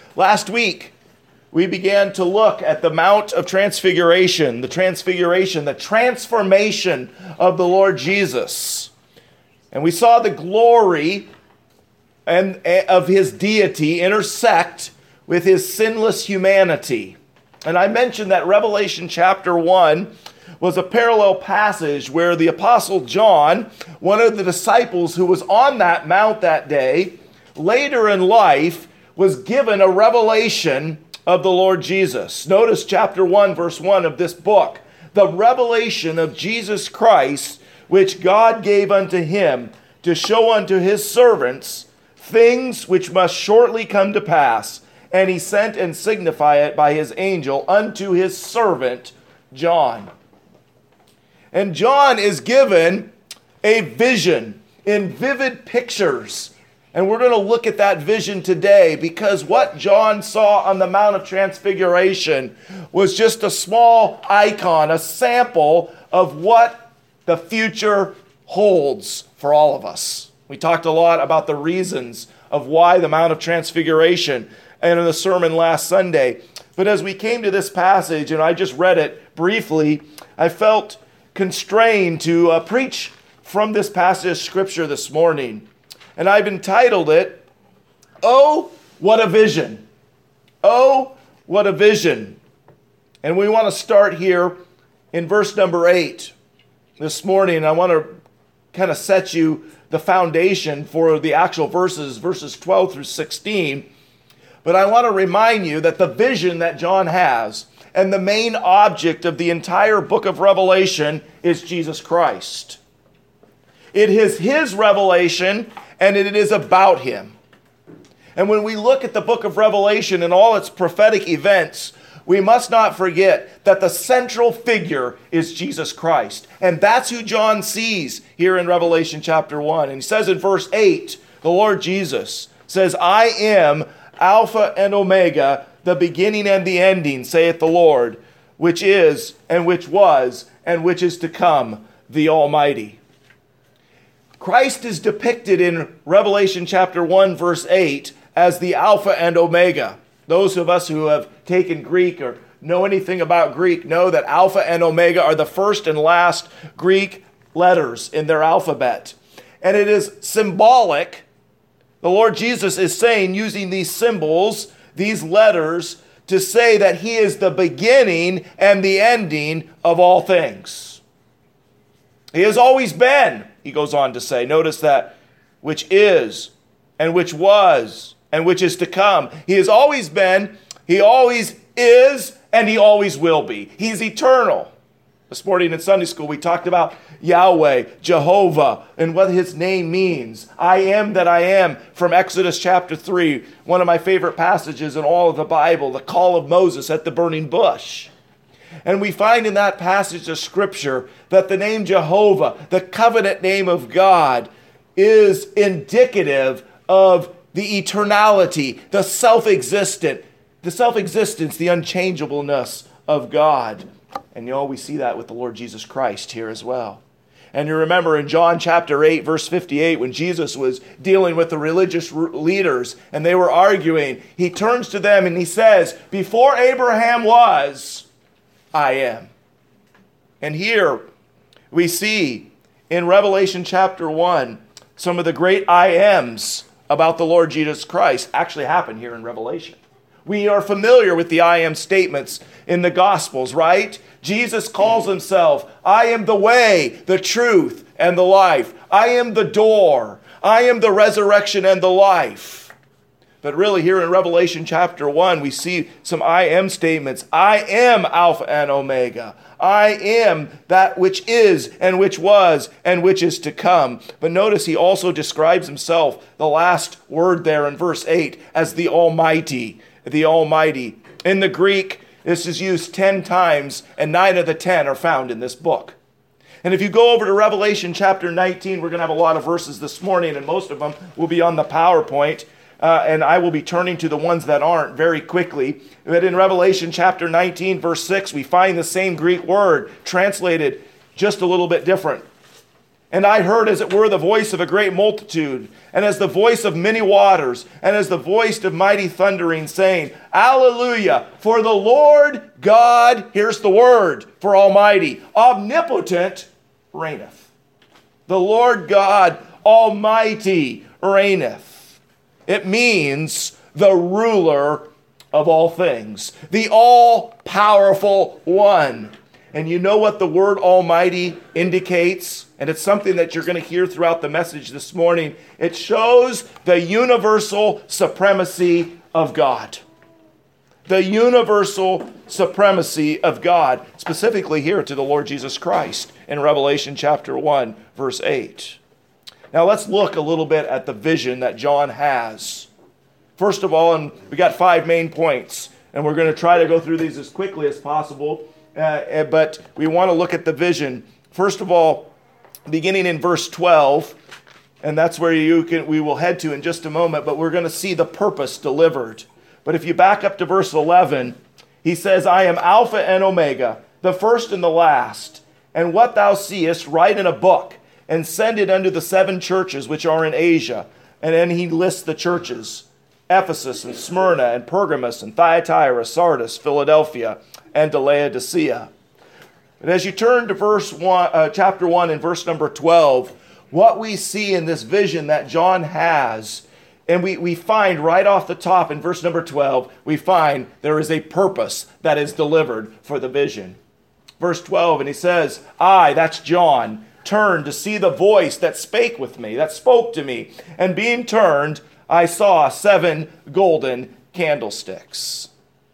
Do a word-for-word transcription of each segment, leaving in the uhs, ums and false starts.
Last week, we began to look at the Mount of Transfiguration, the transfiguration, the transformation of the Lord Jesus. And we saw the glory and of his deity intersect with his sinless humanity. And I mentioned that Revelation chapter one was a parallel passage where the Apostle John, one of the disciples who was on that mount that day, later in life was given a revelation of the Lord Jesus. Notice chapter one, verse one of this book. The revelation of Jesus Christ, which God gave unto him to show unto his servants things which must shortly come to pass. And he sent and signified it by his angel unto his servant John. And John is given a vision in vivid pictures. And we're going to look at that vision today because what John saw on the Mount of Transfiguration was just a small icon, a sample of what the future holds for all of us. We talked a lot about the reasons of why the Mount of Transfiguration and in the sermon last Sunday. But as we came to this passage, and I just read it briefly, I felt constrained to uh, preach from this passage of Scripture this morning. And I've entitled it, Oh, What a Vision. Oh, What a Vision. And we want to start here in verse number eight this morning. I want to kind of set you the foundation for the actual verses, verses twelve through sixteen. But I want to remind you that the vision that John has and the main object of the entire book of Revelation is Jesus Christ. It is his revelation and it is about him. And when we look at the book of Revelation and all its prophetic events, we must not forget that the central figure is Jesus Christ. And that's who John sees here in Revelation chapter one. And he says in verse eight, the Lord Jesus says, I am Alpha and Omega, the beginning and the ending, saith the Lord, which is, and which was, and which is to come, the Almighty. Christ is depicted in Revelation chapter one, verse eight, as the Alpha and Omega. Those of us who have taken Greek or know anything about Greek know that Alpha and Omega are the first and last Greek letters in their alphabet. And it is symbolic. The Lord Jesus is saying, using these symbols, these letters, to say that he is the beginning and the ending of all things. He has always been, he goes on to say. Notice that, which is, and which was, and which is to come. He has always been, he always is, and he always will be. He's eternal. This morning in Sunday school, we talked about Yahweh, Jehovah, and what his name means. I am that I am from Exodus chapter three, one of my favorite passages in all of the Bible, the call of Moses at the burning bush. And we find in that passage of Scripture that the name Jehovah, the covenant name of God, is indicative of the eternality, the self-existent, the self-existence, the unchangeableness of God. And you know, we see that with the Lord Jesus Christ here as well. And you remember in John chapter eight, verse fifty-eight, when Jesus was dealing with the religious leaders and they were arguing, he turns to them and he says, before Abraham was, I am. And here we see in Revelation chapter one, some of the great I ams about the Lord Jesus Christ actually happen here in Revelation. We are familiar with the I am statements in the Gospels, right? Jesus calls himself, I am the way, the truth, and the life. I am the door. I am the resurrection and the life. But really here in Revelation chapter one, we see some I am statements. I am Alpha and Omega. I am that which is and which was and which is to come. But notice he also describes himself, the last word there in verse eight, as the Almighty. The Almighty. In the Greek, this is used ten times, and nine of the ten are found in this book. And if you go over to Revelation chapter nineteen, we're going to have a lot of verses this morning, and most of them will be on the PowerPoint. Uh, and I will be turning to the ones that aren't very quickly. But in Revelation chapter nineteen, verse six, we find the same Greek word translated just a little bit different. And I heard as it were the voice of a great multitude, and as the voice of many waters, and as the voice of mighty thundering, saying, Alleluia, for the Lord God, here's the word for Almighty, omnipotent, reigneth. The Lord God Almighty reigneth. It means the ruler of all things, the all-powerful one. And you know what the word Almighty indicates? And it's something that you're going to hear throughout the message this morning. It shows the universal supremacy of God. The universal supremacy of God, specifically here to the Lord Jesus Christ in Revelation chapter one, verse eight. Now let's look a little bit at the vision that John has. First of all, and we got five main points, and we're going to try to go through these as quickly as possible. Uh, but we want to look at the vision. First of all, beginning in verse twelve, and that's where you can we will head to in just a moment, but we're going to see the purpose delivered. But if you back up to verse eleven, he says, I am Alpha and Omega, the first and the last. And what thou seest, write in a book, and send it unto the seven churches which are in Asia. And then he lists the churches, Ephesus and Smyrna and Pergamos and Thyatira, Sardis, Philadelphia, and to Laodicea. And as you turn to verse one, uh, chapter one and verse number twelve, what we see in this vision that John has, and we, we find right off the top in verse number twelve, we find there is a purpose that is delivered for the vision. Verse twelve, and he says, I, that's John, turned to see the voice that spake with me, that spoke to me. And being turned, I saw seven golden candlesticks.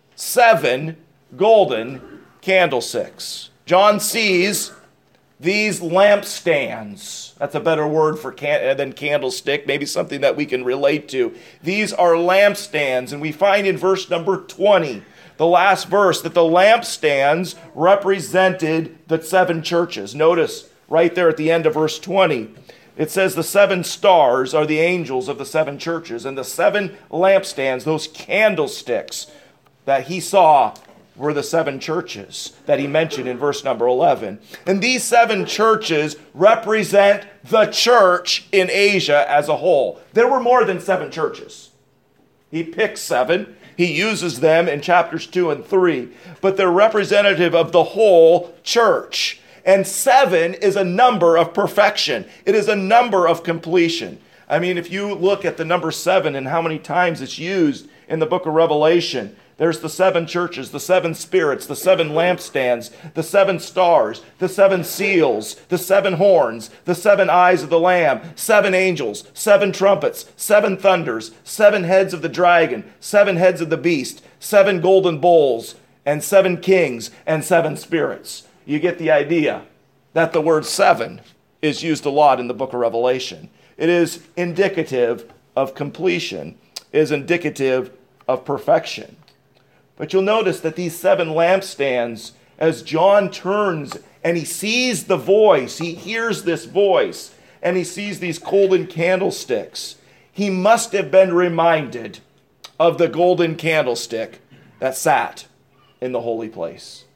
Seven golden candlesticks. John sees these lampstands. That's a better word for can- than candlestick, maybe something that we can relate to. These are lampstands, and we find in verse number twenty, the last verse, that the lampstands represented the seven churches. Notice right there at the end of verse twenty, it says the seven stars are the angels of the seven churches, and the seven lampstands, those candlesticks that he saw, were the seven churches that he mentioned in verse number eleven. And these seven churches represent the church in Asia as a whole. There were more than seven churches. He picks seven. He uses them in chapters two and three. But they're representative of the whole church. And seven is a number of perfection. It is a number of completion. I mean, if you look at the number seven and how many times it's used in the book of Revelation, there's the seven churches, the seven spirits, the seven lampstands, the seven stars, the seven seals, the seven horns, the seven eyes of the Lamb, seven angels, seven trumpets, seven thunders, seven heads of the dragon, seven heads of the beast, seven golden bowls, and seven kings, and seven spirits. You get the idea that the word seven is used a lot in the book of Revelation. It is indicative of completion, it is indicative of perfection. But you'll notice that these seven lampstands, as John turns and he sees the voice, he hears this voice, and he sees these golden candlesticks, he must have been reminded of the golden candlestick that sat in the holy place.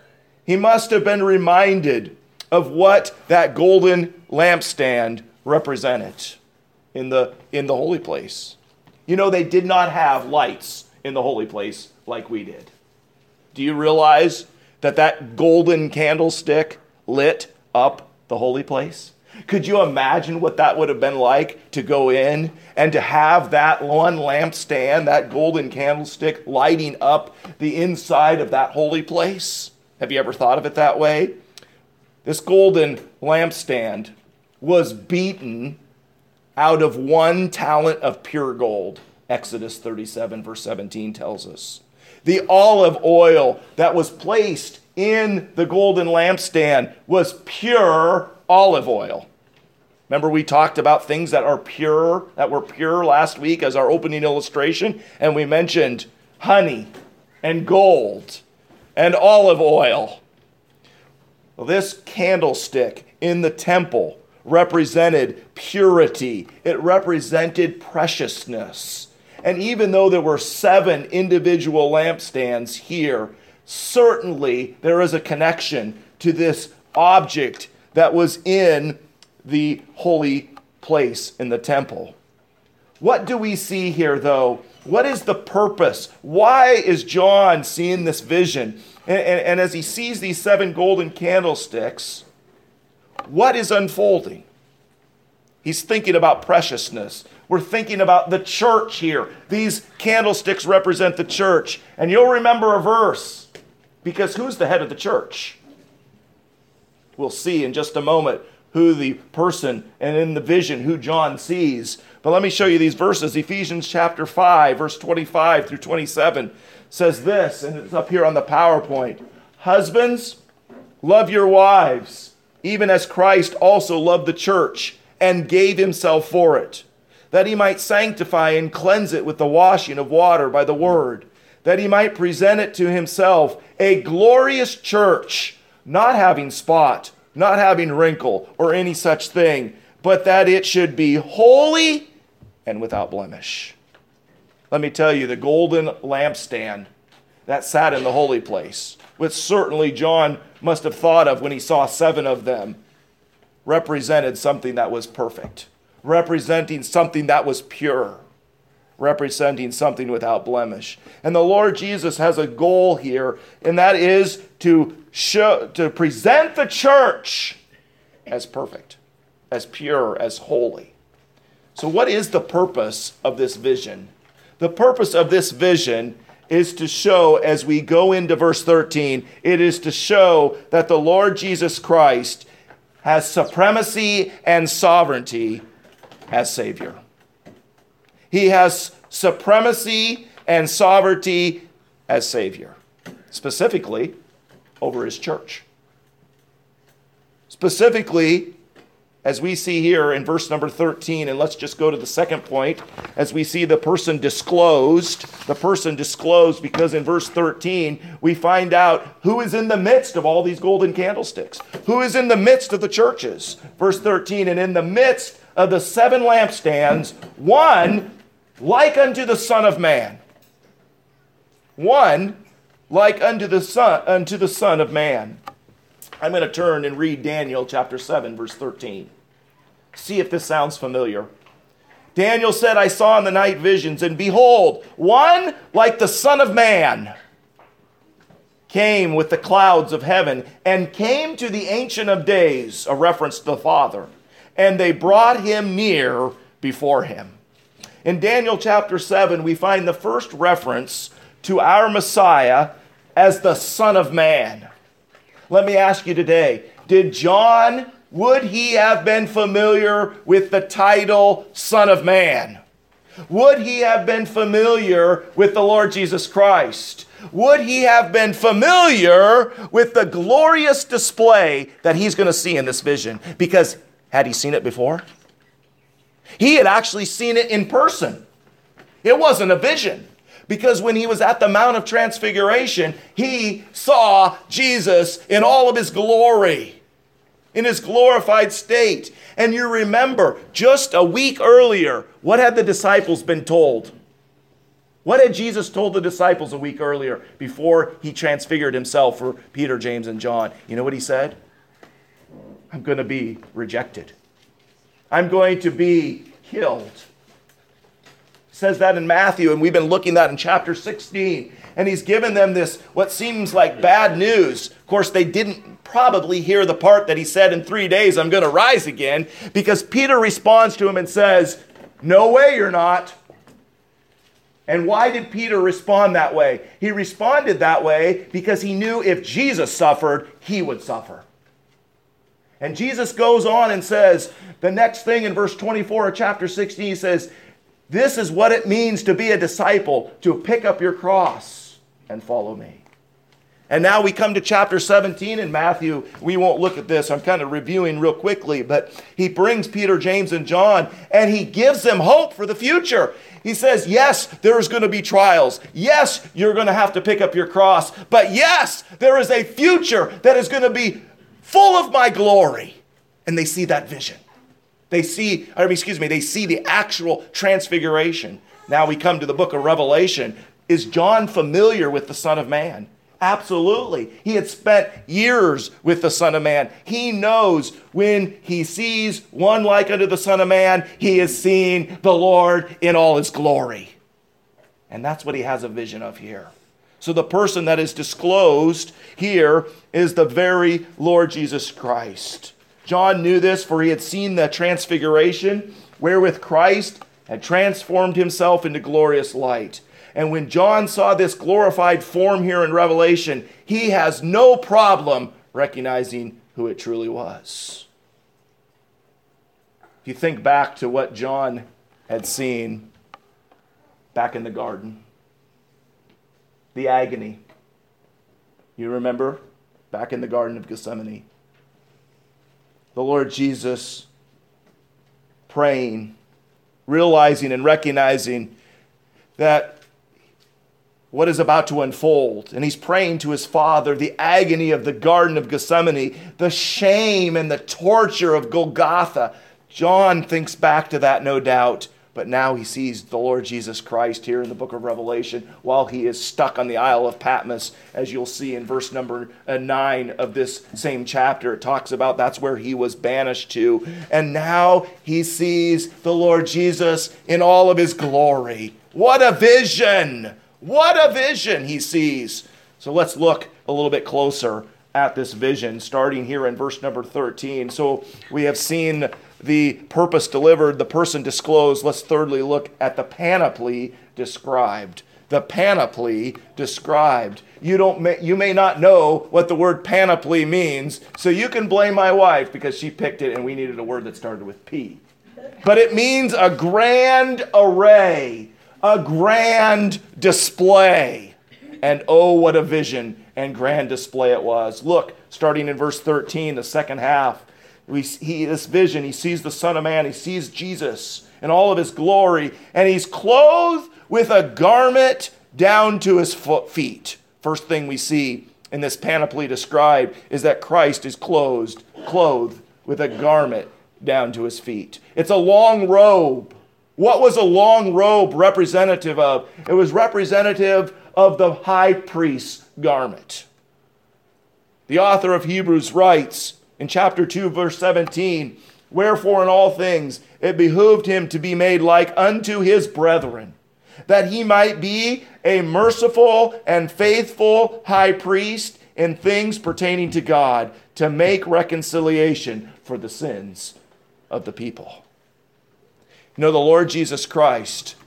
He must have been reminded of what that golden lampstand represented in the, in the holy place. You know, they did not have lights in the holy place like we did. Do you realize that that golden candlestick lit up the holy place? Could you imagine what that would have been like to go in and to have that one lampstand, that golden candlestick, lighting up the inside of that holy place? Have you ever thought of it that way? This golden lampstand was beaten out of one talent of pure gold. Exodus thirty-seven, verse seventeen tells us. The olive oil that was placed in the golden lampstand was pure olive oil. Remember, we talked about things that are pure, that were pure last week as our opening illustration, and we mentioned honey and gold and olive oil. Well, this candlestick in the temple represented purity. It represented preciousness. And even though there were seven individual lampstands here, certainly there is a connection to this object that was in the holy place in the temple. What do we see here, though? What is the purpose? Why is John seeing this vision? And, and, and as he sees these seven golden candlesticks, what is unfolding? He's thinking about preciousness. We're thinking about the church here. These candlesticks represent the church. And you'll remember a verse, because who's the head of the church? We'll see in just a moment who the person, and in the vision, who John sees. But let me show you these verses. Ephesians chapter five, verse twenty-five through twenty-seven says this, and it's up here on the PowerPoint. Husbands, love your wives, even as Christ also loved the church and gave himself for it, that he might sanctify and cleanse it with the washing of water by the word, that he might present it to himself a glorious church, not having spot, not having wrinkle or any such thing, but that it should be holy and without blemish. Let me tell you, the golden lampstand that sat in the holy place, which certainly John must have thought of when he saw seven of them, represented something that was perfect, representing something that was pure, representing something without blemish. And the Lord Jesus has a goal here, and that is to show, to present the church as perfect, as pure, as holy. So what is the purpose of this vision? The purpose of this vision is to show, as we go into verse thirteen, it is to show that the Lord Jesus Christ has supremacy and sovereignty as Savior. He has supremacy and sovereignty as Savior, specifically over his church. Specifically, as we see here in verse number thirteen, and let's just go to the second point, as we see the person disclosed, the person disclosed, because in verse thirteen, we find out who is in the midst of all these golden candlesticks, who is in the midst of the churches. Verse thirteen, and in the midst of the seven lampstands, one like unto the Son of Man. One like unto the Son, unto the Son of Man. I'm going to turn and read Daniel chapter seven, verse thirteen. See if this sounds familiar. Daniel said, I saw in the night visions, and behold, one like the Son of Man came with the clouds of heaven, and came to the Ancient of Days, a reference to the Father, and they brought him near before him. In Daniel chapter seven, we find the first reference to our Messiah as the Son of Man. Let me ask you today, did John, would he have been familiar with the title Son of Man? Would he have been familiar with the Lord Jesus Christ? Would he have been familiar with the glorious display that he's going to see in this vision? Because had he seen it before? He had actually seen it in person. It wasn't a vision. Because when he was at the Mount of Transfiguration, he saw Jesus in all of his glory, in his glorified state. And you remember, just a week earlier, what had the disciples been told? What had Jesus told the disciples a week earlier before he transfigured himself for Peter, James, and John? You know what he said? I'm going to be rejected. I'm going to be killed. Says that in Matthew, and we've been looking at in chapter sixteen. And he's given them this, what seems like bad news. Of course, they didn't probably hear the part that he said, in three days I'm going to rise again, because Peter responds to him and says, no way you're not. And why did Peter respond that way? He responded that way because he knew if Jesus suffered, he would suffer. And Jesus goes on and says, the next thing in verse twenty-four of chapter sixteen, he says, this is what it means to be a disciple, to pick up your cross and follow me. And now we come to chapter seventeen in Matthew. We won't look at this. I'm kind of reviewing real quickly, but he brings Peter, James, and John, and he gives them hope for the future. He says, yes, there's going to be trials. Yes, you're going to have to pick up your cross. But yes, there is a future that is going to be full of my glory. And they see that vision. They see, or excuse me, they see the actual transfiguration. Now we come to the book of Revelation. Is John familiar with the Son of Man? Absolutely. He had spent years with the Son of Man. He knows when he sees one like unto the Son of Man, he is seeing the Lord in all his glory. And that's what he has a vision of here. So the person that is disclosed here is the very Lord Jesus Christ. John knew this, for he had seen the transfiguration, wherewith Christ had transformed himself into glorious light. And when John saw this glorified form here in Revelation, he has no problem recognizing who it truly was. If you think back to what John had seen back in the garden, the agony. You remember? Back in the Garden of Gethsemane. The Lord Jesus praying, realizing and recognizing that what is about to unfold. And he's praying to his Father, the agony of the Garden of Gethsemane, the shame and the torture of Golgotha. John thinks back to that, no doubt. But now he sees the Lord Jesus Christ here in the book of Revelation while he is stuck on the Isle of Patmos, as you'll see in verse number nine of this same chapter. It talks about that's where he was banished to. And now he sees the Lord Jesus in all of his glory. What a vision! What a vision he sees. So let's look a little bit closer at this vision, starting here in verse number thirteen. So we have seen the purpose delivered, the person disclosed. Let's thirdly look at the panoply described. The panoply described. You don't. You may not know what the word panoply means, so you can blame my wife because she picked it and we needed a word that started with P. But it means a grand array, a grand display. And oh, what a vision and grand display it was. Look, starting in verse thirteen, the second half. We see this vision. He sees the Son of Man. He sees Jesus in all of his glory. And he's clothed with a garment down to his foot, feet. First thing we see in this panoply described is that Christ is clothed, clothed with a garment down to his feet. It's a long robe. What was a long robe representative of? It was representative of the high priest's garment. The author of Hebrews writes, in chapter two, verse seventeen, wherefore in all things it behooved him to be made like unto his brethren, that he might be a merciful and faithful high priest in things pertaining to God, to make reconciliation for the sins of the people. You know, the Lord Jesus Christ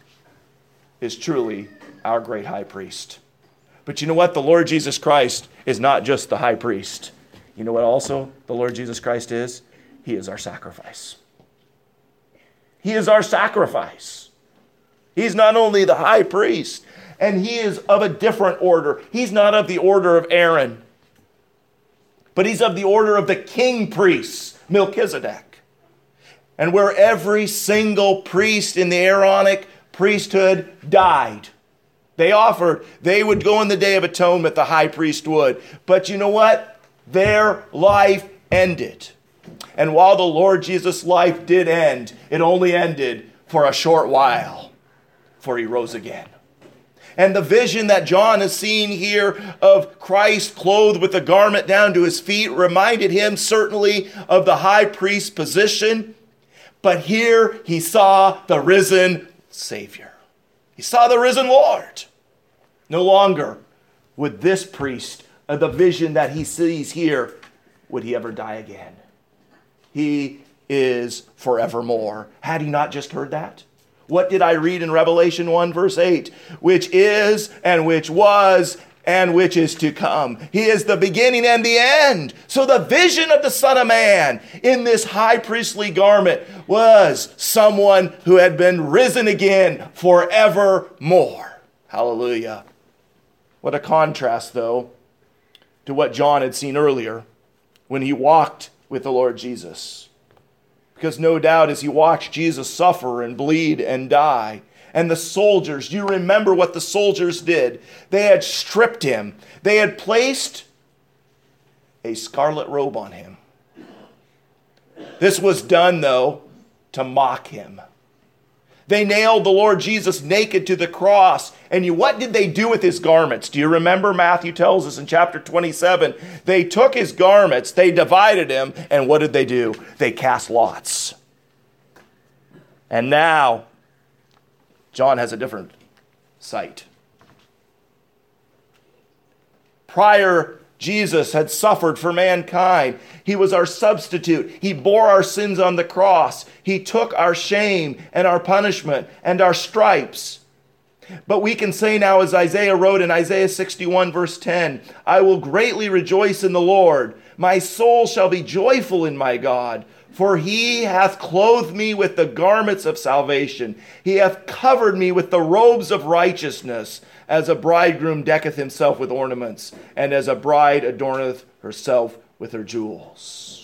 is truly our great high priest. But you know what? The Lord Jesus Christ is not just the high priest. You know what also the Lord Jesus Christ is? He is our sacrifice. He is our sacrifice. He's not only the high priest, and he is of a different order. He's not of the order of Aaron, but he's of the order of the king priests, Melchizedek. And where every single priest in the Aaronic priesthood died. They offered, they would go in the Day of Atonement, the high priest would. But you know what? Their life ended. And while the Lord Jesus' life did end, it only ended for a short while, for he rose again. And the vision that John is seeing here of Christ clothed with a garment down to his feet reminded him certainly of the high priest's position. But here he saw the risen Savior. He saw the risen Lord. No longer would this priest, uh, the vision that he sees here, would he ever die again. He is forevermore. Had he not just heard that? What did I read in Revelation one verse eight? Which is and which was and which is to come. He is the beginning and the end. So the vision of the Son of Man in this high priestly garment was someone who had been risen again forevermore. Hallelujah. What a contrast, though, to what John had seen earlier when he walked with the Lord Jesus. Because no doubt as he watched Jesus suffer and bleed and die, and the soldiers, you remember what the soldiers did. They had stripped him. They had placed a scarlet robe on him. This was done, though, to mock him. They nailed the Lord Jesus naked to the cross. And you, what did they do with his garments? Do you remember? Matthew tells us in chapter twenty-seven, they took his garments, they divided him, and what did they do? They cast lots. And now, John has a different sight. Prior, Jesus had suffered for mankind. He was our substitute. He bore our sins on the cross. He took our shame and our punishment and our stripes. But we can say now, as Isaiah wrote in Isaiah sixty-one, verse ten, I will greatly rejoice in the Lord. My soul shall be joyful in my God, for he hath clothed me with the garments of salvation. He hath covered me with the robes of righteousness, as a bridegroom decketh himself with ornaments, and as a bride adorneth herself with her jewels.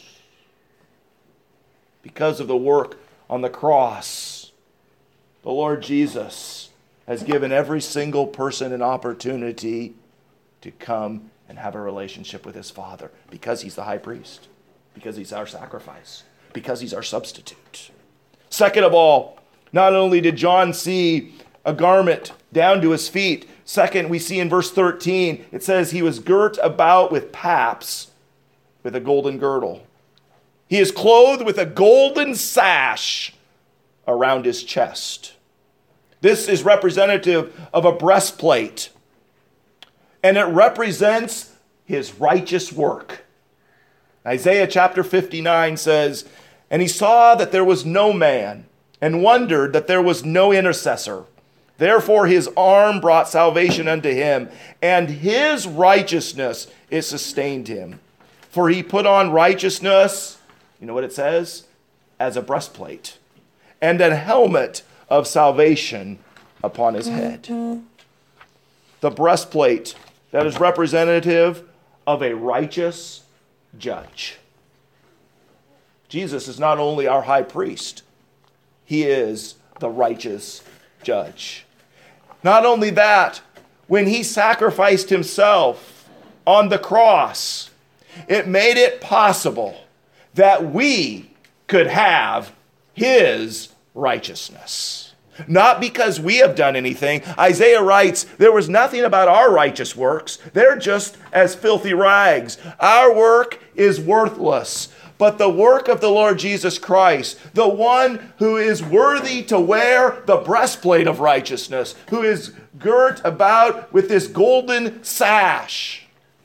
Because of the work on the cross, the Lord Jesus has given every single person an opportunity to come and have a relationship with his Father, because he's the high priest, because he's our sacrifice, because he's our substitute. Second of all, not only did John see a garment down to his feet, second, we see in verse thirteen, it says he was girt about with paps, with a golden girdle. He is clothed with a golden sash around his chest. This is representative of a breastplate, and it represents his righteous work. Isaiah chapter fifty-nine says, and he saw that there was no man, and wondered that there was no intercessor. Therefore his arm brought salvation unto him, and his righteousness it sustained him. For he put on righteousness, you know what it says? As a breastplate, and a helmet of salvation upon his head. The breastplate that is representative of a righteous judge. Jesus is not only our high priest, he is the righteous judge. Not only that, when he sacrificed himself on the cross, it made it possible that we could have his righteousness. Not because we have done anything. Isaiah writes, there was nothing about our righteous works. They're just as filthy rags. Our work is worthless. But the work of the Lord Jesus Christ, the one who is worthy to wear the breastplate of righteousness, who is girt about with this golden sash,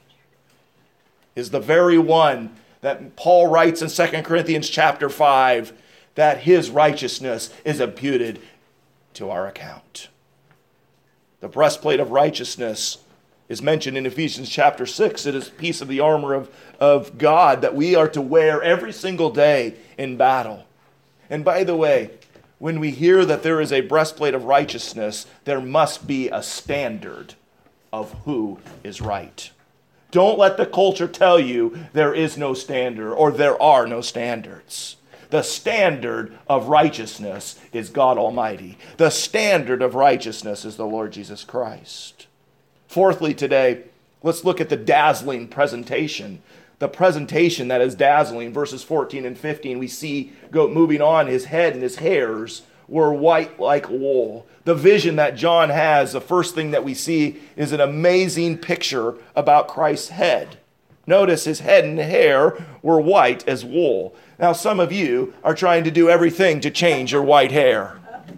is the very one that Paul writes in Second Corinthians chapter five, that his righteousness is imputed to our account. The breastplate of righteousness is mentioned in Ephesians chapter six. It is a piece of the armor of, of God that we are to wear every single day in battle. And by the way, when we hear that there is a breastplate of righteousness, there must be a standard of who is right. Don't let the culture tell you there is no standard or there are no standards. The standard of righteousness is God Almighty. The standard of righteousness is the Lord Jesus Christ. Fourthly today, let's look at the dazzling presentation. The presentation that is dazzling. Verses fourteen and fifteen, we see, go moving on, his head and his hairs were white like wool. The vision that John has, the first thing that we see is an amazing picture about Christ's head. Notice his head and hair were white as wool. Now, some of you are trying to do everything to change your white hair.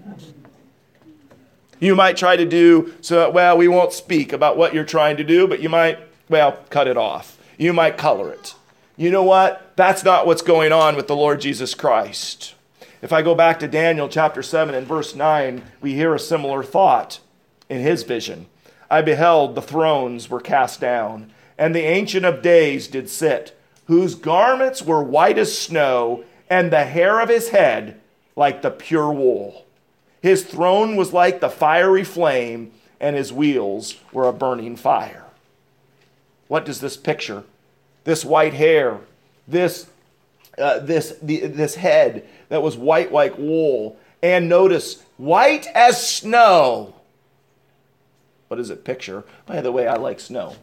You might try to do, so well, we won't speak about what you're trying to do, but you might, well, cut it off. You might color it. You know what? That's not what's going on with the Lord Jesus Christ. If I go back to Daniel chapter seven and verse nine, we hear a similar thought in his vision. I beheld the thrones were cast down, and the Ancient of Days did sit, whose garments were white as snow, and the hair of his head like the pure wool. His throne was like the fiery flame, and his wheels were a burning fire. What does this picture? This white hair, this, uh, this, the, this head that was white like wool, and notice, white as snow. What does it picture? By the way, I like snow.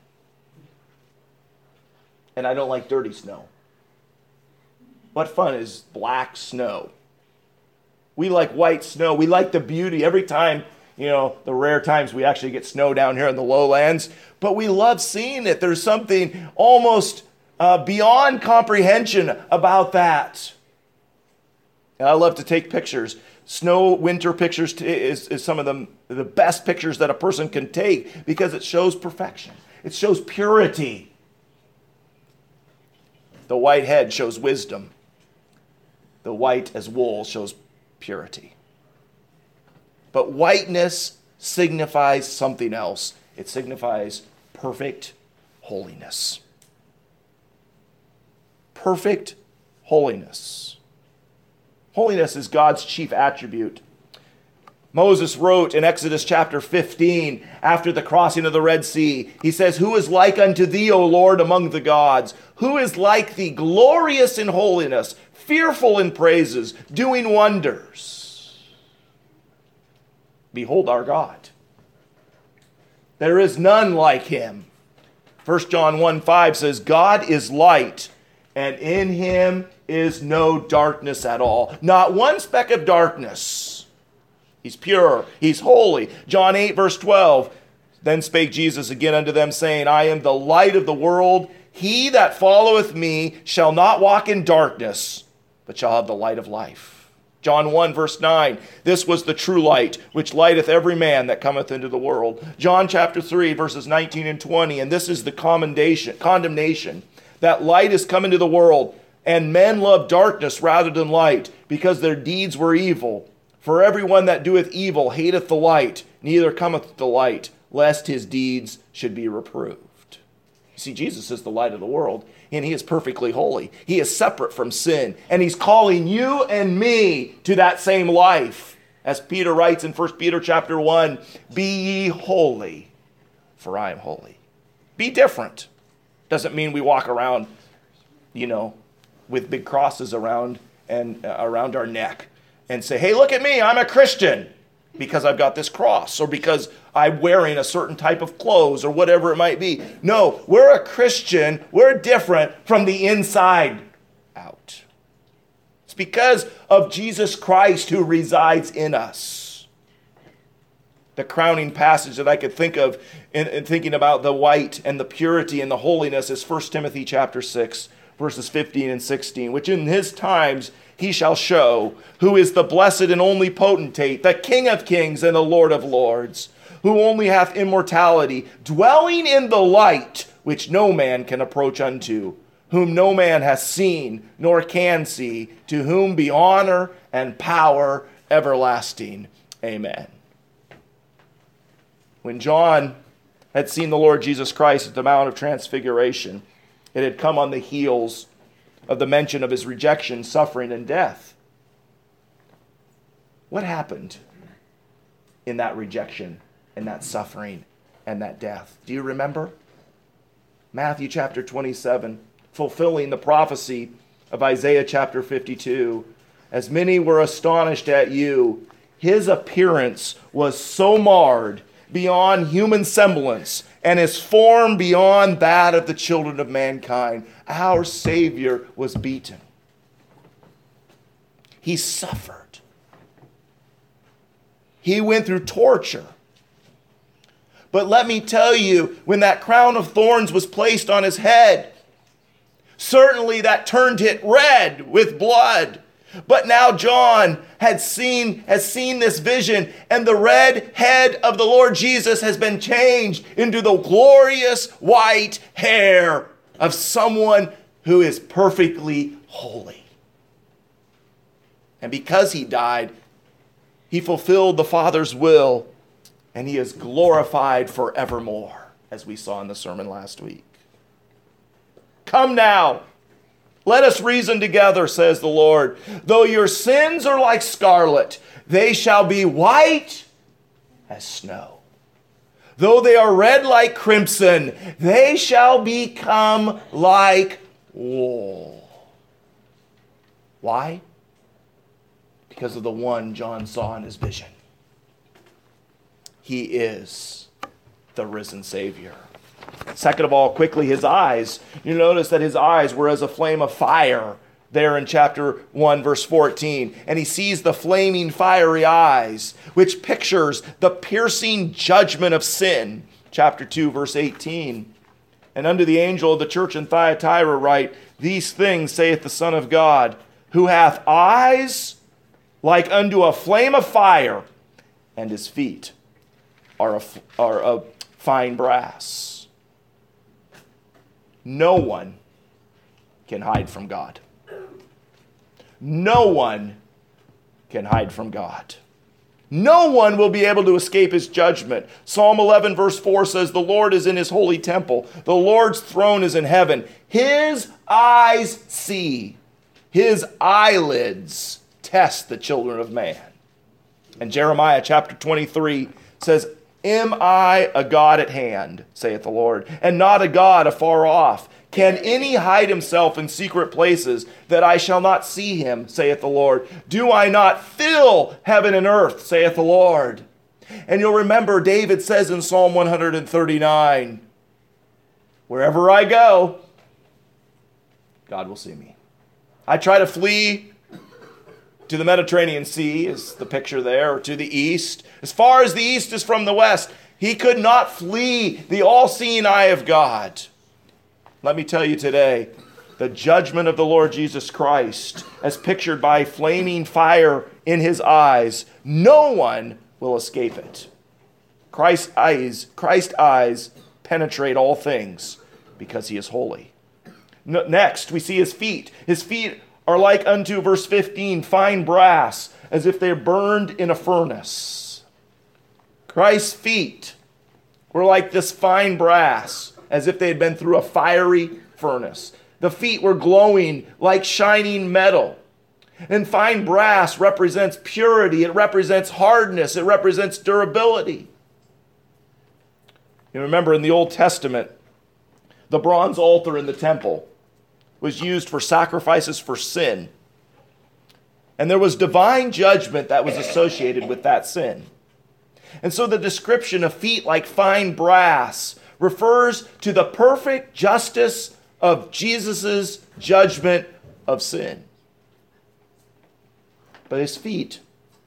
And I don't like dirty snow. What fun is black snow? We like white snow. We like the beauty. Every time, you know, the rare times we actually get snow down here in the lowlands, but we love seeing it. There's something almost uh, beyond comprehension about that. And I love to take pictures. Snow winter pictures t- is, is some of the, the best pictures that a person can take because it shows perfection. It shows purity. The white head shows wisdom. The white as wool shows purity. But whiteness signifies something else. It signifies perfect holiness. Perfect holiness. Holiness is God's chief attribute. Moses wrote in Exodus chapter fifteen, after the crossing of the Red Sea, he says, "Who is like unto thee, O Lord, among the gods? Who is like thee, glorious in holiness, fearful in praises, doing wonders? Behold our God. There is none like him." First John one five says, "God is light, and in him is no darkness at all." Not one speck of darkness. He's pure. He's holy. John eight verse twelve, "Then spake Jesus again unto them, saying, I am the light of the world. He that followeth me shall not walk in darkness, but shall have the light of life." John one verse nine, "This was the true light, which lighteth every man that cometh into the world." John chapter three verses nineteen and twenty, "And this is the commendation, condemnation, that light is come into the world, and men love darkness rather than light, because their deeds were evil. For everyone that doeth evil hateth the light, neither cometh to the light, lest his deeds should be reproved." You see, Jesus is the light of the world, and he is perfectly holy. He is separate from sin, and he's calling you and me to that same life. As Peter writes in First Peter chapter one, "Be ye holy, for I am holy." Be different. Doesn't mean we walk around, you know, with big crosses around and uh, around our neck and say, "Hey, look at me, I'm a Christian," because I've got this cross or because I'm wearing a certain type of clothes or whatever it might be. No, we're a Christian. We're different from the inside out. It's because of Jesus Christ who resides in us. The crowning passage that I could think of in, in thinking about the white and the purity and the holiness is First Timothy chapter six, verses fifteen and sixteen, "Which in his times he shall show, who is the blessed and only potentate, the King of kings and the Lord of lords, who only hath immortality, dwelling in the light, which no man can approach unto, whom no man hath seen, nor can see, to whom be honor and power everlasting. Amen." When John had seen the Lord Jesus Christ at the Mount of Transfiguration, it had come on the heels of the mention of his rejection, suffering, and death. What happened in that rejection and that suffering and that death? Do you remember? Matthew chapter twenty-seven, fulfilling the prophecy of Isaiah chapter fifty-two. "As many were astonished at you, his appearance was so marred beyond human semblance, and his form beyond that of the children of mankind." Our Savior was beaten. He suffered. He went through torture. But let me tell you, when that crown of thorns was placed on his head, certainly that turned it red with blood. But now John had seen, has seen this vision, and the red head of the Lord Jesus has been changed into the glorious white hair of someone who is perfectly holy. And because he died, he fulfilled the Father's will, and he is glorified forevermore, as we saw in the sermon last week. "Come now, let us reason together, says the Lord. Though your sins are like scarlet, they shall be white as snow. Though they are red like crimson, they shall become like wool." Why? Because of the one John saw in his vision. He is the risen Savior. Second of all, quickly, his eyes. You notice that his eyes were as a flame of fire there in chapter one, verse fourteen. And he sees the flaming, fiery eyes, which pictures the piercing judgment of sin. Chapter two, verse eighteen. And unto the angel of the church in Thyatira write, These things saith the Son of God, who hath eyes like unto a flame of fire, and his feet are of, are of fine brass. No one can hide from God. No one can hide from God. No one will be able to escape his judgment. Psalm eleven verse four says, The Lord is in his holy temple. The Lord's throne is in heaven. His eyes see. His eyelids test the children of man. And Jeremiah chapter twenty-three says, Am I a God at hand, saith the Lord, and not a God afar off? Can any hide himself in secret places that I shall not see him, saith the Lord? Do I not fill heaven and earth, saith the Lord? And you'll remember David says in Psalm one thirty-nine, Wherever I go, God will see me. I try to flee to the Mediterranean Sea, is the picture there, or to the east. As far as the east is from the west, he could not flee the all-seeing eye of God. Let me tell you today, the judgment of the Lord Jesus Christ, as pictured by flaming fire in his eyes, no one will escape it. Christ's eyes, Christ's eyes penetrate all things because he is holy. Next, we see his feet. His feet are like unto, verse fifteen, fine brass, as if they're burned in a furnace. Christ's feet were like this fine brass, as if they had been through a fiery furnace. The feet were glowing like shining metal. And fine brass represents purity. It represents hardness. It represents durability. You remember in the Old Testament, the bronze altar in the temple was used for sacrifices for sin. And there was divine judgment that was associated with that sin. And so the description of feet like fine brass refers to the perfect justice of Jesus' judgment of sin. But his feet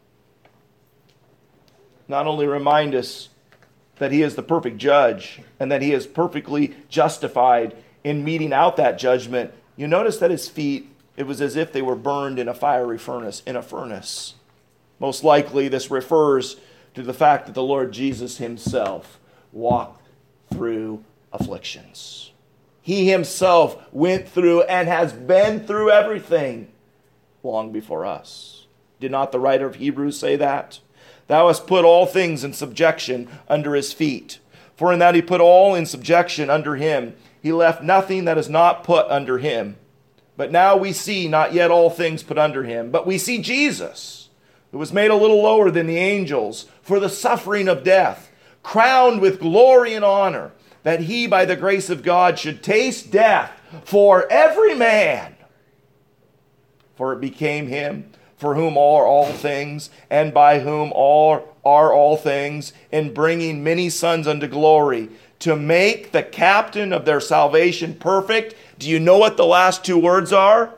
not only remind us that he is the perfect judge and that he is perfectly justified in meting out that judgment, you notice that his feet, it was as if they were burned in a fiery furnace, in a furnace. Most likely this refers to the fact that the Lord Jesus himself walked through afflictions. He himself went through and has been through everything long before us. Did not the writer of Hebrews say that? Thou hast put all things in subjection under his feet. For in that he put all in subjection under him, he left nothing that is not put under him. But now we see not yet all things put under him, but we see Jesus, who was made a little lower than the angels for the suffering of death, crowned with glory and honor, that he by the grace of God should taste death for every man. For it became him, for whom are all things, and by whom all are all things, in bringing many sons unto glory, to make the captain of their salvation perfect. Do you know what the last two words are?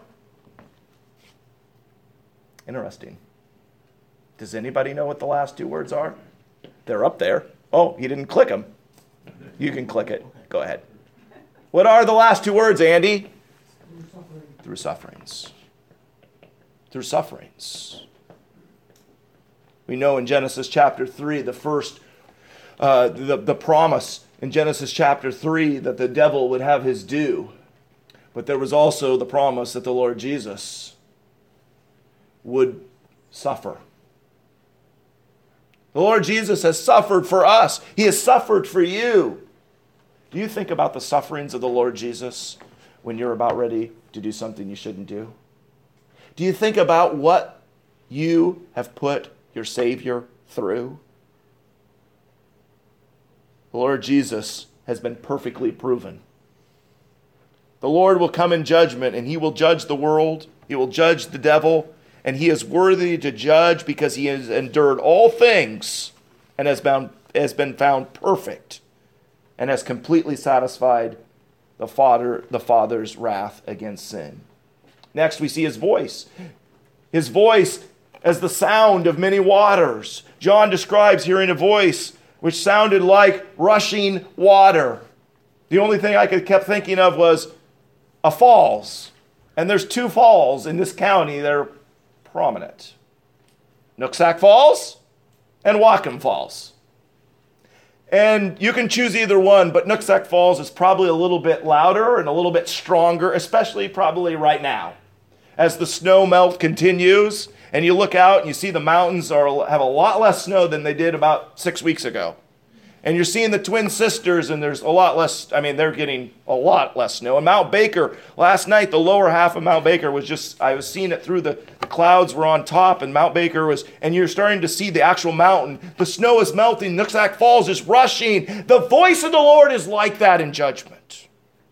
Interesting. Does anybody know what the last two words are? They're up there. Oh, you didn't click them. You can click it. Go ahead. What are the last two words, Andy? Through sufferings. Through sufferings. We know in Genesis chapter three, the first, uh, the, the promise in Genesis chapter three that the devil would have his due. But there was also the promise that the Lord Jesus would suffer. The Lord Jesus has suffered for us. He has suffered for you. Do you think about the sufferings of the Lord Jesus when you're about ready to do something you shouldn't do? Do you think about what you have put your Savior through? The Lord Jesus has been perfectly proven. The Lord will come in judgment, and he will judge the world. He will judge the devil, and he is worthy to judge because he has endured all things and has been, has been found perfect and has completely satisfied the Father, the Father's wrath against sin. Next, we see his voice. His voice as the sound of many waters. John describes hearing a voice which sounded like rushing water. The only thing I could kept thinking of was a falls. And there's two falls in this county that are prominent. Nooksack Falls and Whatcom Falls. And you can choose either one, but Nooksack Falls is probably a little bit louder and a little bit stronger, especially probably right now. As the snow melt continues, and you look out and you see the mountains are have a lot less snow than they did about six weeks ago. And you're seeing the Twin Sisters, and there's a lot less, I mean, they're getting a lot less snow. And Mount Baker, last night, the lower half of Mount Baker was just, I was seeing it through the, the clouds were on top, and Mount Baker was, and you're starting to see the actual mountain. The snow is melting. Nooksack Falls is rushing. The voice of the Lord is like that in judgment.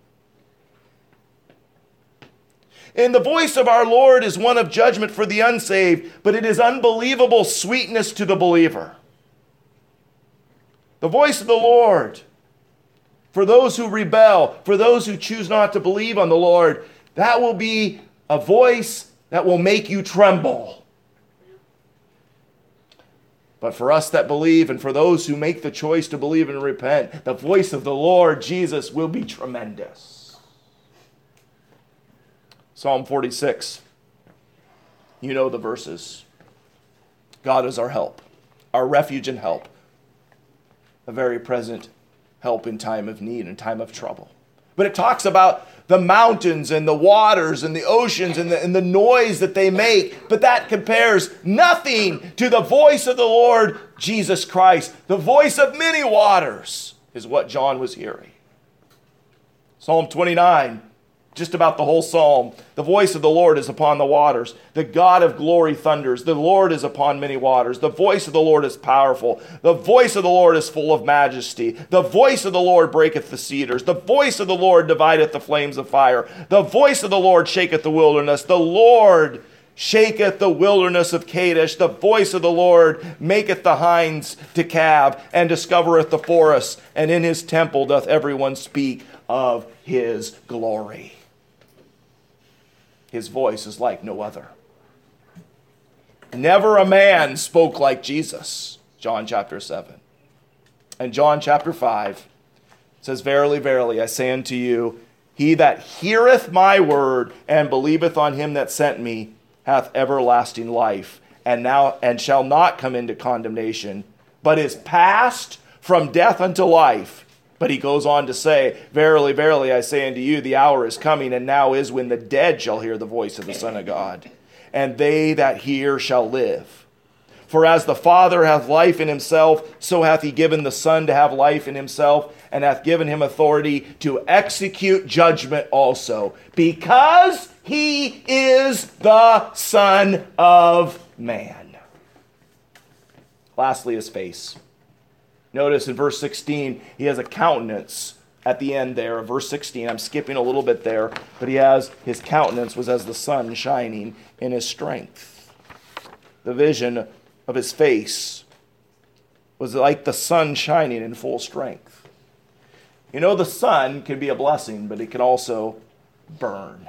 And the voice of our Lord is one of judgment for the unsaved, but it is unbelievable sweetness to the believer. The voice of the Lord, for those who rebel, for those who choose not to believe on the Lord, that will be a voice that will make you tremble. But for us that believe, and for those who make the choice to believe and repent, the voice of the Lord Jesus will be tremendous. Psalm forty-six. You know the verses. God is our help, our refuge and help, a very present help in time of need and time of trouble. But it talks about the mountains and the waters and the oceans and the, and the noise that they make. But that compares nothing to the voice of the Lord Jesus Christ. The voice of many waters is what John was hearing. Psalm twenty-nine, just about the whole psalm. The voice of the Lord is upon the waters. The God of glory thunders. The Lord is upon many waters. The voice of the Lord is powerful. The voice of the Lord is full of majesty. The voice of the Lord breaketh the cedars. The voice of the Lord divideth the flames of fire. The voice of the Lord shaketh the wilderness. The Lord shaketh the wilderness of Kadesh. The voice of the Lord maketh the hinds to calve, and discovereth the forests. And in his temple doth everyone speak of his glory. His voice is like no other. Never a man spoke like Jesus, John chapter seven. And John chapter five says, Verily, verily, I say unto you, he that heareth my word and believeth on him that sent me hath everlasting life, and now and shall not come into condemnation, but is passed from death unto life. But he goes on to say, Verily, verily, I say unto you, the hour is coming, and now is, when the dead shall hear the voice of the Son of God, and they that hear shall live. For as the Father hath life in himself, so hath he given the Son to have life in himself, and hath given him authority to execute judgment also, because he is the Son of Man. Lastly, his face. Notice in verse sixteen, he has a countenance at the end there of verse sixteen. I'm skipping a little bit there, but he has, his countenance was as the sun shining in his strength. The vision of his face was like the sun shining in full strength. You know, the sun can be a blessing, but it can also burn.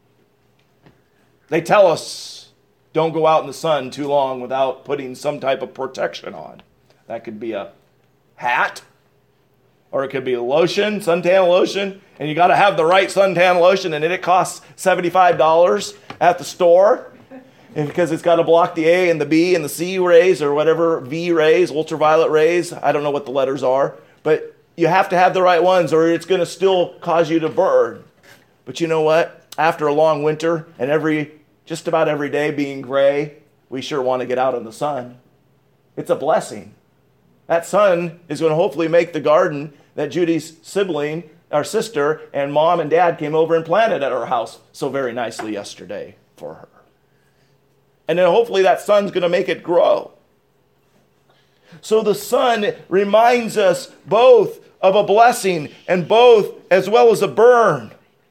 They tell us don't go out in the sun too long without putting some type of protection on. That could be a hat, or it could be a lotion, suntan lotion, and you got to have the right suntan lotion, and it costs seventy-five dollars at the store, and because it's got to block the A and the B and the C rays, or whatever, V rays, ultraviolet rays. I don't know what the letters are, but you have to have the right ones, or it's going to still cause you to burn. But you know what? After a long winter and every just about every day being gray, we sure want to get out in the sun. It's a blessing. That sun is going to hopefully make the garden that Judy's sibling, our sister, and mom and dad came over and planted at our house so very nicely yesterday for her. And then hopefully that sun's going to make it grow. So the sun reminds us both of a blessing and both as well as a burn.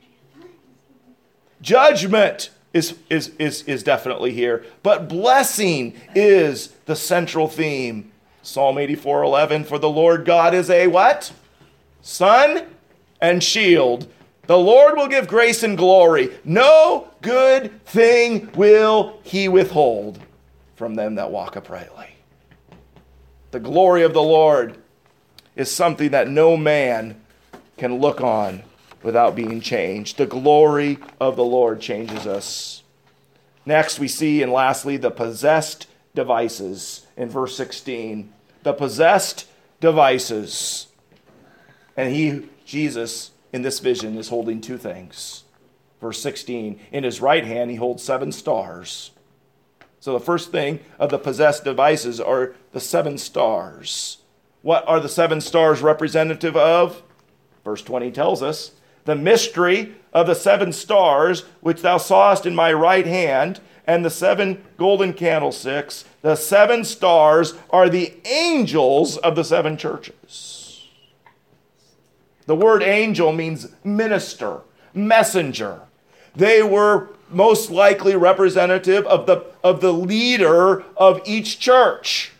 Judgment is, is, is, is definitely here, but blessing is the central theme. Psalm eighty-four eleven, for the Lord God is a what? Sun and shield. The Lord will give grace and glory. No good thing will he withhold from them that walk uprightly. The glory of the Lord is something that no man can look on without being changed. The glory of the Lord changes us. Next, we see, and lastly, the possessed devices in verse sixteen. The possessed devices. And he, Jesus, in this vision is holding two things. Verse sixteen, in his right hand he holds seven stars. So the first thing of the possessed devices are the seven stars. What are the seven stars representative of? Verse twenty tells us, the mystery of the seven stars which thou sawest in my right hand, and the seven golden candlesticks. The seven stars are the angels of the seven churches. The word angel means minister, messenger. They were most likely representative of the, of the leader of each church.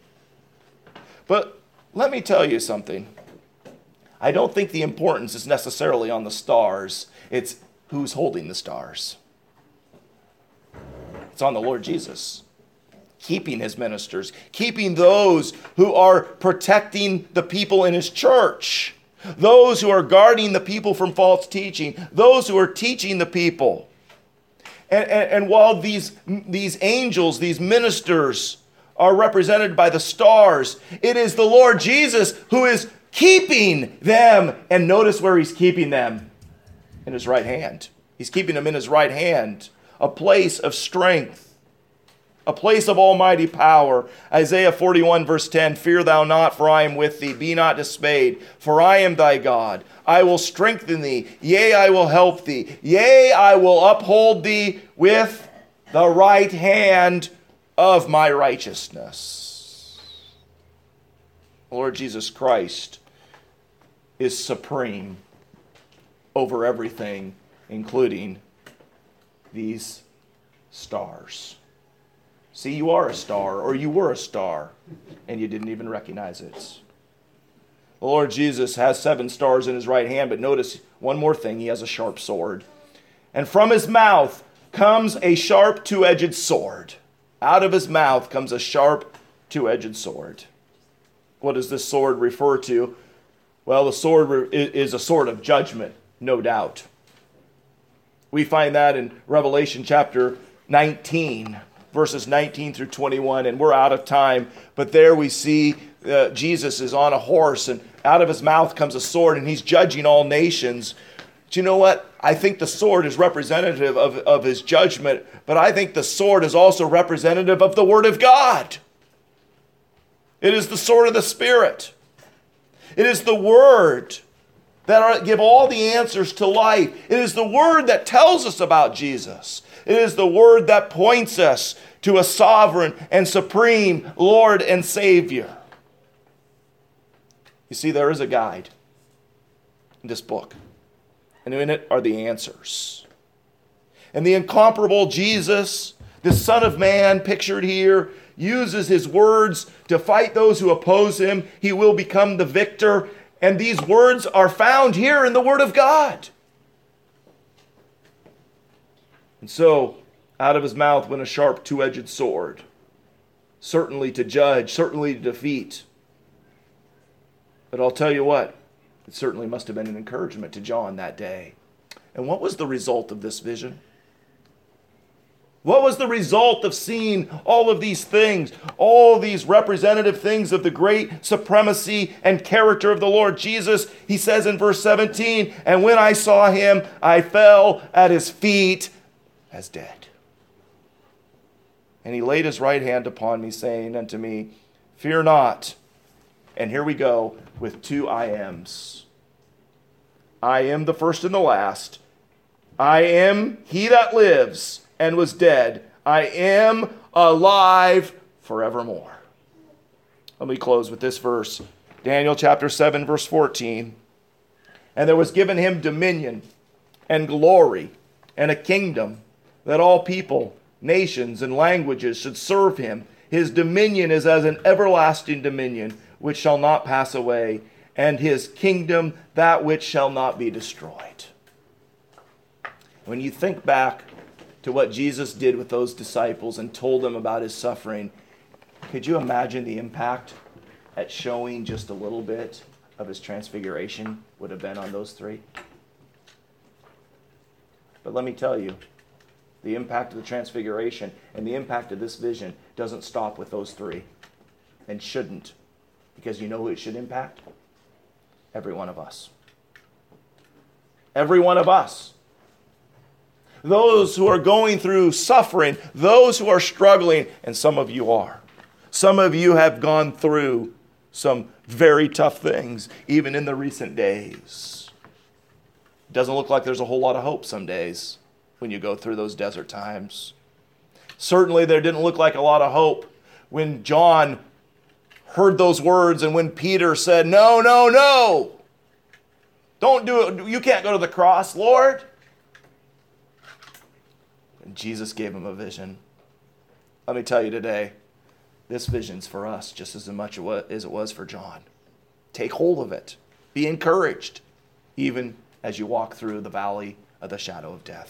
But let me tell you something. I don't think the importance is necessarily on the stars. It's who's holding the stars. It's on the Lord Jesus, keeping his ministers, keeping those who are protecting the people in his church, those who are guarding the people from false teaching, those who are teaching the people. And, and, and while these, these angels, these ministers are represented by the stars, it is the Lord Jesus who is keeping them. And notice where he's keeping them. In his right hand. He's keeping them in his right hand. A place of strength. A place of almighty power. Isaiah forty-one verse ten, fear thou not, for I am with thee. Be not dismayed, for I am thy God. I will strengthen thee. Yea, I will help thee. Yea, I will uphold thee with the right hand of my righteousness. The Lord Jesus Christ is supreme over everything, including these stars. See, you are a star, or you were a star, and you didn't even recognize it. The Lord Jesus has seven stars in his right hand, but notice one more thing. He has a sharp sword. And from his mouth comes a sharp two-edged sword. Out of his mouth comes a sharp two-edged sword. What does this sword refer to? Well, the sword is a sword of judgment, no doubt. We find that in Revelation chapter nineteen, verses nineteen through twenty-one, and we're out of time. But there we see uh, Jesus is on a horse, and out of his mouth comes a sword, and he's judging all nations. Do you know what? I think the sword is representative of, of his judgment, but I think the sword is also representative of the Word of God. It is the sword of the Spirit. It is the Word that are, give all the answers to life. It is the Word that tells us about Jesus. It is the Word that points us to a sovereign and supreme Lord and Savior. You see, there is a guide in this book, and in it are the answers. And the incomparable Jesus, the Son of Man pictured here, uses his words to fight those who oppose him. He will become the victor. And these words are found here in the Word of God. And so, out of his mouth went a sharp two-edged sword, certainly to judge, certainly to defeat. But I'll tell you what, it certainly must have been an encouragement to John that day. And what was the result of this vision? What was the result of seeing all of these things, all these representative things of the great supremacy and character of the Lord Jesus? He says in verse seventeen, and when I saw him, I fell at his feet as dead. And he laid his right hand upon me, saying unto me, fear not. And here we go with two I ams. I am the first and the last. I am he that lives and was dead. I am alive forevermore. Let me close with this verse. Daniel chapter seven, verse fourteen. And there was given him dominion and glory and a kingdom, that all people, nations, and languages should serve him. His dominion is as an everlasting dominion, which shall not pass away, and his kingdom that which shall not be destroyed. When you think back to what Jesus did with those disciples and told them about his suffering, could you imagine the impact at showing just a little bit of his transfiguration would have been on those three? But let me tell you, the impact of the transfiguration and the impact of this vision doesn't stop with those three, and shouldn't, because you know who it should impact? Every one of us. Every one of us. Those who are going through suffering, those who are struggling, and some of you are. Some of you have gone through some very tough things, even in the recent days. It doesn't look like there's a whole lot of hope some days when you go through those desert times. Certainly there didn't look like a lot of hope when John heard those words and when Peter said, no, no, no. Don't do it. You can't go to the cross, Lord. And Jesus gave him a vision. Let me tell you today, this vision's for us just as much as it was for John. Take hold of it. Be encouraged, even as you walk through the valley of the shadow of death.